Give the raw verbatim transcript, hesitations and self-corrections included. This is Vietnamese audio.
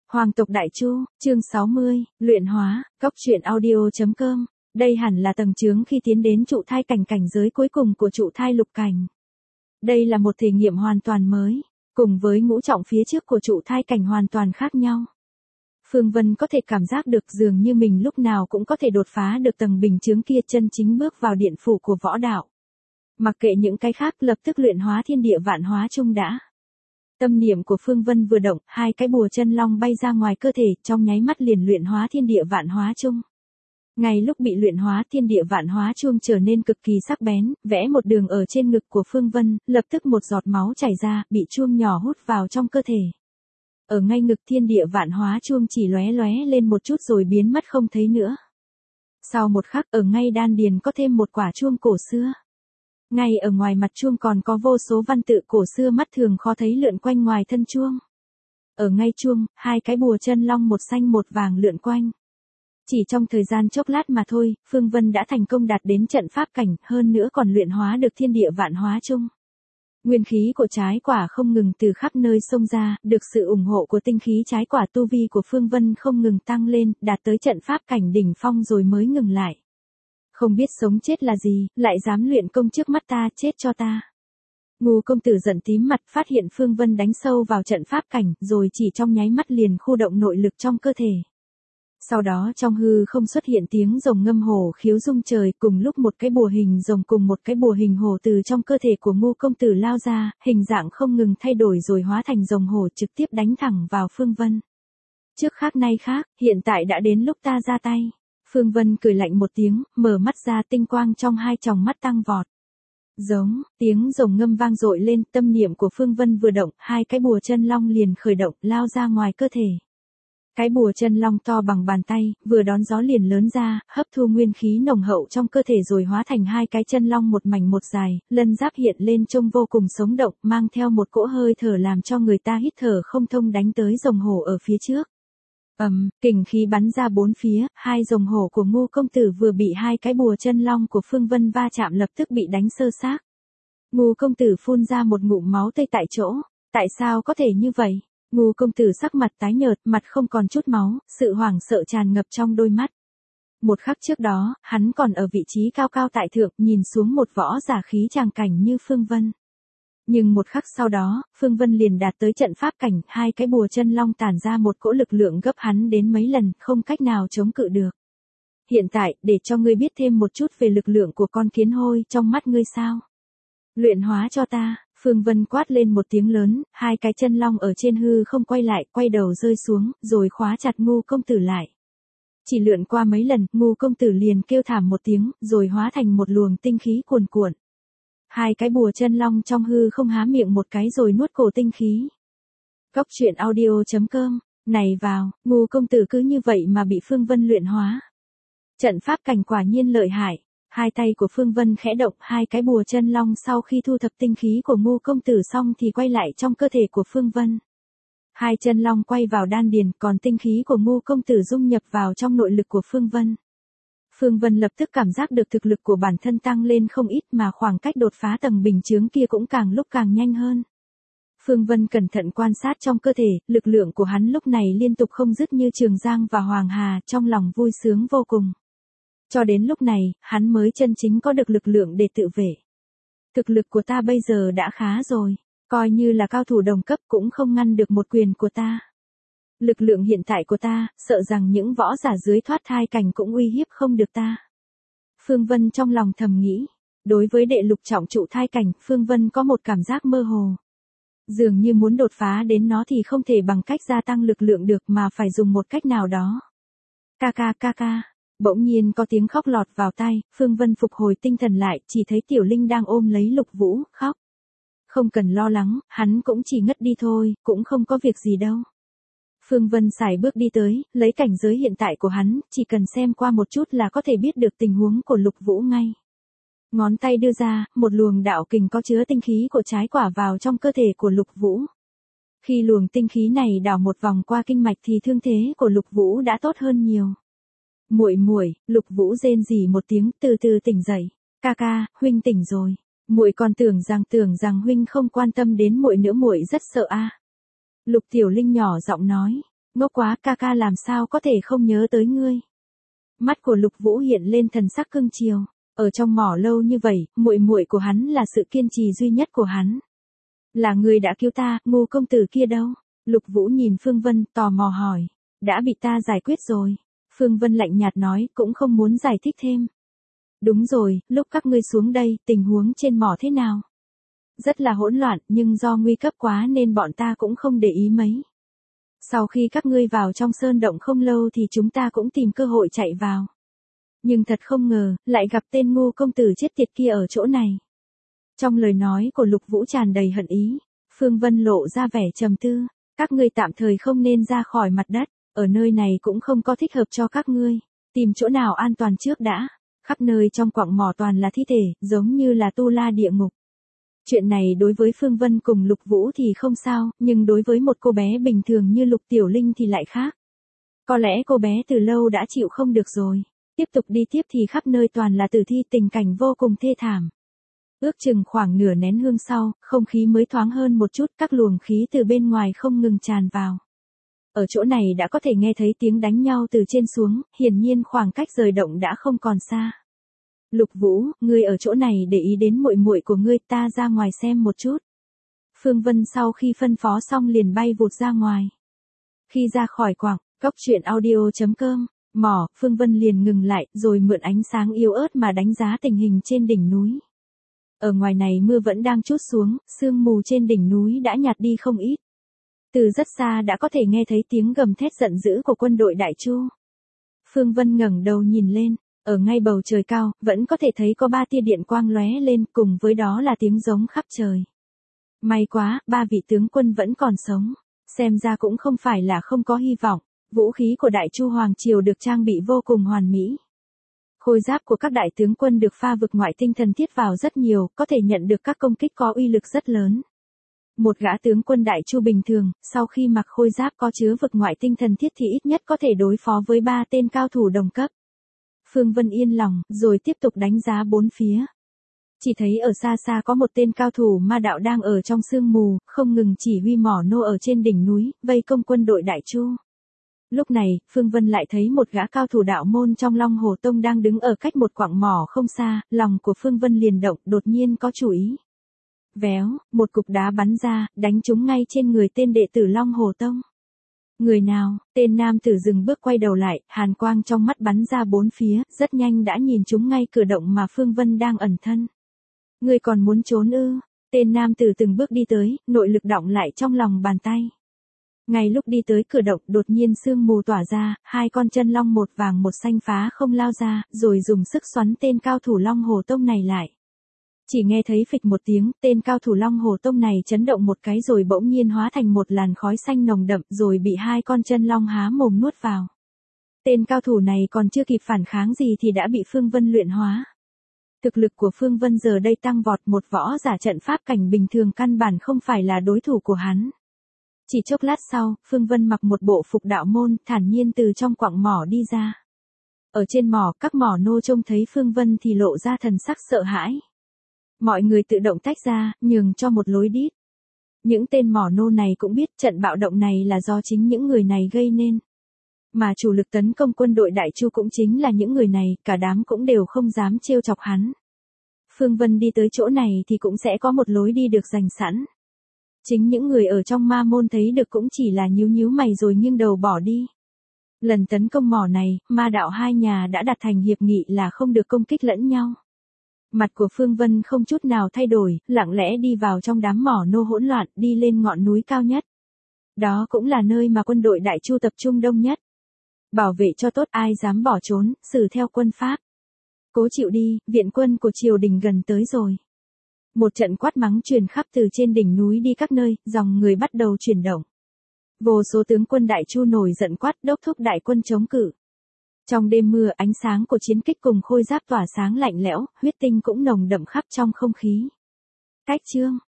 Hoàng tộc Đại Chu, chương sáu mươi, luyện hóa, cốc truyện audio.com. Đây hẳn là tầng chướng khi tiến đến trụ thai cảnh cảnh giới cuối cùng của trụ thai lục cảnh. Đây là một thể nghiệm hoàn toàn mới, cùng với ngũ trọng phía trước của trụ thai cảnh hoàn toàn khác nhau. Phương Vân có thể cảm giác được dường như mình lúc nào cũng có thể đột phá được tầng bình chướng kia, chân chính bước vào điện phủ của võ đạo. Mặc kệ những cái khác, lập tức luyện hóa thiên địa vạn hóa chung đã. Tâm niệm của Phương Vân vừa động, hai cái bùa chân long bay ra ngoài cơ thể, trong nháy mắt liền luyện hóa thiên địa vạn hóa chung. Ngay lúc bị luyện hóa, thiên địa vạn hóa chung trở nên cực kỳ sắc bén, vẽ một đường ở trên ngực của Phương Vân, lập tức một giọt máu chảy ra, bị chuông nhỏ hút vào trong cơ thể. Ở ngay ngực thiên địa vạn hóa chuông chỉ lóe lóe lên một chút rồi biến mất không thấy nữa. Sau một khắc, ở ngay đan điền có thêm một quả chuông cổ xưa. Ngay ở ngoài mặt chuông còn có vô số văn tự cổ xưa mắt thường khó thấy lượn quanh ngoài thân chuông. Ở ngay chuông, hai cái bùa chân long một xanh một vàng lượn quanh. Chỉ trong thời gian chốc lát mà thôi, Phương Vân đã thành công đạt đến trận pháp cảnh, hơn nữa còn luyện hóa được thiên địa vạn hóa chung. Nguyên khí của trái quả không ngừng từ khắp nơi xông ra, được sự ủng hộ của tinh khí trái quả, tu vi của Phương Vân không ngừng tăng lên, đạt tới trận pháp cảnh đỉnh phong rồi mới ngừng lại. Không biết sống chết là gì, lại dám luyện công trước mắt ta, chết cho ta. Ngô công tử giận tím mặt, phát hiện Phương Vân đánh sâu vào trận pháp cảnh, rồi chỉ trong nháy mắt liền khu động nội lực trong cơ thể. Sau đó trong hư không xuất hiện tiếng rồng ngâm hổ khiếu rung trời, cùng lúc một cái bùa hình rồng cùng một cái bùa hình hổ từ trong cơ thể của Ngô công tử lao ra, hình dạng không ngừng thay đổi rồi hóa thành rồng hổ trực tiếp đánh thẳng vào Phương Vân. Trước khác nay khác, hiện tại đã đến lúc ta ra tay. Phương Vân cười lạnh một tiếng, mở mắt ra, tinh quang trong hai tròng mắt tăng vọt. Giống, tiếng rồng ngâm vang dội lên, tâm niệm của Phương Vân vừa động, hai cái bùa chân long liền khởi động, lao ra ngoài cơ thể. Cái bùa chân long to bằng bàn tay, vừa đón gió liền lớn ra, hấp thu nguyên khí nồng hậu trong cơ thể rồi hóa thành hai cái chân long một mảnh một dài, lân giáp hiện lên trông vô cùng sống động, mang theo một cỗ hơi thở làm cho người ta hít thở không thông đánh tới rồng hổ ở phía trước. Ầm, um, kình khí bắn ra bốn phía, hai rồng hổ của Ngô công tử vừa bị hai cái bùa chân long của Phương Vân va chạm lập tức bị đánh sơ xác. Ngô công tử phun ra một ngụm máu tươi tại chỗ. Tại sao có thể như vậy? Ngô công tử sắc mặt tái nhợt, mặt không còn chút máu, sự hoảng sợ tràn ngập trong đôi mắt. Một khắc trước đó, hắn còn ở vị trí cao cao tại thượng, nhìn xuống một võ giả khí tràng cảnh như Phương Vân. Nhưng một khắc sau đó, Phương Vân liền đạt tới trận pháp cảnh, hai cái bùa chân long tản ra một cỗ lực lượng gấp hắn đến mấy lần, không cách nào chống cự được. Hiện tại, để cho ngươi biết thêm một chút về lực lượng của con kiến hôi trong mắt ngươi sao? Luyện hóa cho ta, Phương Vân quát lên một tiếng lớn, hai cái chân long ở trên hư không quay lại, quay đầu rơi xuống, rồi khóa chặt Ngô công tử lại. Chỉ lượn qua mấy lần, Ngô công tử liền kêu thảm một tiếng, rồi hóa thành một luồng tinh khí cuồn cuộn. Hai cái bùa chân long trong hư không há miệng một cái rồi nuốt cổ tinh khí. Cốc truyện audio.com, này vào, Ngô công tử cứ như vậy mà bị Phương Vân luyện hóa. Trận pháp cảnh quả nhiên lợi hại. Hai tay của Phương Vân khẽ động, hai cái bùa chân long sau khi thu thập tinh khí của Ngô công tử xong thì quay lại trong cơ thể của Phương Vân. Hai chân long quay vào đan điền, còn tinh khí của Ngô công tử dung nhập vào trong nội lực của Phương Vân. Phương Vân lập tức cảm giác được thực lực của bản thân tăng lên không ít, mà khoảng cách đột phá tầng bình chướng kia cũng càng lúc càng nhanh hơn. Phương Vân cẩn thận quan sát trong cơ thể, lực lượng của hắn lúc này liên tục không dứt như Trường Giang và Hoàng Hà, trong lòng vui sướng vô cùng. Cho đến lúc này, hắn mới chân chính có được lực lượng để tự vệ. Thực lực của ta bây giờ đã khá rồi, coi như là cao thủ đồng cấp cũng không ngăn được một quyền của ta. Lực lượng hiện tại của ta, sợ rằng những võ giả dưới thoát thai cảnh cũng uy hiếp không được ta. Phương Vân trong lòng thầm nghĩ, đối với đệ lục trọng trụ thai cảnh, Phương Vân có một cảm giác mơ hồ. Dường như muốn đột phá đến nó thì không thể bằng cách gia tăng lực lượng được mà phải dùng một cách nào đó. Ca ca ca ca. Bỗng nhiên có tiếng khóc lọt vào tai, Phương Vân phục hồi tinh thần lại, chỉ thấy Tiểu Linh đang ôm lấy Lục Vũ, khóc. Không cần lo lắng, hắn cũng chỉ ngất đi thôi, cũng không có việc gì đâu. Phương Vân sải bước đi tới, lấy cảnh giới hiện tại của hắn, chỉ cần xem qua một chút là có thể biết được tình huống của Lục Vũ ngay. Ngón tay đưa ra, một luồng đạo kình có chứa tinh khí của trái quả vào trong cơ thể của Lục Vũ. Khi luồng tinh khí này đảo một vòng qua kinh mạch thì thương thế của Lục Vũ đã tốt hơn nhiều. Muội muội, Lục Vũ rên rỉ một tiếng, từ từ tỉnh dậy. Ca ca, huynh tỉnh rồi. Muội còn tưởng rằng tưởng rằng huynh không quan tâm đến muội nữa, muội rất sợ a. À. Lục Tiểu Linh nhỏ giọng nói. Ngốc quá, ca ca làm sao có thể không nhớ tới ngươi. Mắt của Lục Vũ hiện lên thần sắc cưng chiều, ở trong mỏ lâu như vậy, muội muội của hắn là sự kiên trì duy nhất của hắn. Là người đã cứu ta, Ngô công tử kia đâu? Lục Vũ nhìn Phương Vân, tò mò hỏi. Đã bị ta giải quyết rồi. Phương Vân lạnh nhạt nói, cũng không muốn giải thích thêm. Đúng rồi, lúc các ngươi xuống đây, tình huống trên mỏ thế nào? Rất là hỗn loạn, nhưng do nguy cấp quá nên bọn ta cũng không để ý mấy. Sau khi các ngươi vào trong sơn động không lâu thì chúng ta cũng tìm cơ hội chạy vào. Nhưng thật không ngờ, lại gặp tên Ngô công tử chết tiệt kia ở chỗ này. Trong lời nói của Lục Vũ tràn đầy hận ý, Phương Vân lộ ra vẻ trầm tư. Các ngươi tạm thời không nên ra khỏi mặt đất, ở nơi này cũng không có thích hợp cho các ngươi. Tìm chỗ nào an toàn trước đã. Khắp nơi trong quặng mỏ toàn là thi thể, giống như là tu la địa ngục. Chuyện này đối với Phương Vân cùng Lục Vũ thì không sao, nhưng đối với một cô bé bình thường như Lục Tiểu Linh thì lại khác. Có lẽ cô bé từ lâu đã chịu không được rồi. Tiếp tục đi tiếp thì khắp nơi toàn là tử thi, tình cảnh vô cùng thê thảm. Ước chừng khoảng nửa nén hương sau, không khí mới thoáng hơn một chút, các luồng khí từ bên ngoài không ngừng tràn vào. Ở chỗ này đã có thể nghe thấy tiếng đánh nhau từ trên xuống, hiển nhiên khoảng cách rời động đã không còn xa. Lục Vũ, ngươi ở chỗ này để ý đến muội muội của ngươi, ta ra ngoài xem một chút. Phương Vân sau khi phân phó xong liền bay vụt ra ngoài. Khi ra khỏi quặng, cốc truyện audio chấm com, mỏ, Phương Vân liền ngừng lại, rồi mượn ánh sáng yếu ớt mà đánh giá tình hình trên đỉnh núi. Ở ngoài này mưa vẫn đang trút xuống, sương mù trên đỉnh núi đã nhạt đi không ít. Từ rất xa đã có thể nghe thấy tiếng gầm thét giận dữ của quân đội Đại Chu. Phương Vân ngẩng đầu nhìn lên, ở ngay bầu trời cao, vẫn có thể thấy có ba tia điện quang lóe lên, cùng với đó là tiếng giống khắp trời. May quá, ba vị tướng quân vẫn còn sống, xem ra cũng không phải là không có hy vọng. Vũ khí của Đại Chu Hoàng Triều được trang bị vô cùng hoàn mỹ. Khôi giáp của các đại tướng quân được pha vực ngoại tinh thần thiết vào rất nhiều, có thể nhận được các công kích có uy lực rất lớn. Một gã tướng quân Đại Chu bình thường, sau khi mặc khôi giáp có chứa vực ngoại tinh thần thiết thì ít nhất có thể đối phó với ba tên cao thủ đồng cấp. Phương Vân yên lòng, rồi tiếp tục đánh giá bốn phía. Chỉ thấy ở xa xa có một tên cao thủ ma đạo đang ở trong sương mù, không ngừng chỉ huy mỏ nô ở trên đỉnh núi, vây công quân đội Đại Chu. Lúc này, Phương Vân lại thấy một gã cao thủ đạo môn trong Long Hồ Tông đang đứng ở cách một quặng mỏ không xa, lòng của Phương Vân liền động, đột nhiên có chủ ý. Véo, một cục đá bắn ra, đánh trúng ngay trên người tên đệ tử Long Hồ Tông. Người nào? Tên nam tử dừng bước quay đầu lại, hàn quang trong mắt bắn ra bốn phía, rất nhanh đã nhìn trúng ngay cửa động mà Phương Vân đang ẩn thân. Người còn muốn trốn ư? Tên nam tử từng bước đi tới, nội lực đọng lại trong lòng bàn tay. Ngay lúc đi tới cửa động, đột nhiên sương mù tỏa ra, hai con chân long một vàng một xanh phá không lao ra, rồi dùng sức xoắn tên cao thủ Long Hồ Tông này lại. Chỉ nghe thấy phịch một tiếng, tên cao thủ Long Hồ Tông này chấn động một cái rồi bỗng nhiên hóa thành một làn khói xanh nồng đậm, rồi bị hai con chân long há mồm nuốt vào. Tên cao thủ này còn chưa kịp phản kháng gì thì đã bị Phương Vân luyện hóa. Thực lực của Phương Vân giờ đây tăng vọt, một võ giả trận pháp cảnh bình thường căn bản không phải là đối thủ của hắn. Chỉ chốc lát sau, Phương Vân mặc một bộ phục đạo môn, thản nhiên từ trong quặng mỏ đi ra. Ở trên mỏ, các mỏ nô trông thấy Phương Vân thì lộ ra thần sắc sợ hãi. Mọi người tự động tách ra, nhường cho một lối đi. Những tên mỏ nô này cũng biết trận bạo động này là do chính những người này gây nên. Mà chủ lực tấn công quân đội Đại Chu cũng chính là những người này, cả đám cũng đều không dám trêu chọc hắn. Phương Vân đi tới chỗ này thì cũng sẽ có một lối đi được dành sẵn. Chính những người ở trong ma môn thấy được cũng chỉ là nhíu nhíu mày rồi nghiêng đầu bỏ đi. Lần tấn công mỏ này, ma đạo hai nhà đã đạt thành hiệp nghị là không được công kích lẫn nhau. Mặt của Phương Vân không chút nào thay đổi, lặng lẽ đi vào trong đám mỏ nô hỗn loạn, đi lên ngọn núi cao nhất. Đó cũng là nơi mà quân đội Đại Chu tập trung đông nhất. Bảo vệ cho tốt, ai dám bỏ trốn, xử theo quân pháp. Cố chịu đi, viện quân của triều đình gần tới rồi. Một trận quát mắng truyền khắp từ trên đỉnh núi đi các nơi, dòng người bắt đầu chuyển động. Vô số tướng quân Đại Chu nổi giận quát đốc thúc đại quân chống cự. Trong đêm mưa, ánh sáng của chiến kích cùng khôi giáp tỏa sáng lạnh lẽo, huyết tinh cũng nồng đậm khắp trong không khí. Cách chương